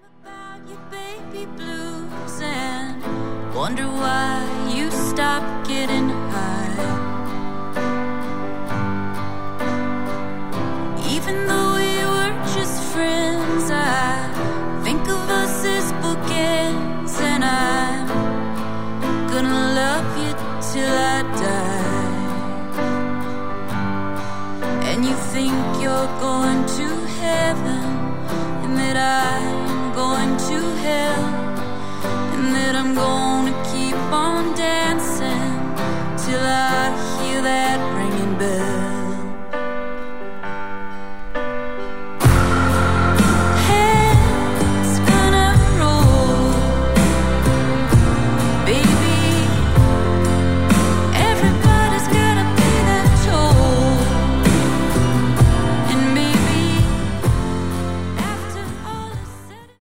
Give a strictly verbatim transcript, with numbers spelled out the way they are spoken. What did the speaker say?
About your baby blues and wonder why you stopped getting high. Even though we were just friends, I think of us as bookends, and I'm gonna love you till I die. And you think you're going to heaven, and that I'm going to hell, and that I'm gonna keep on dancing till I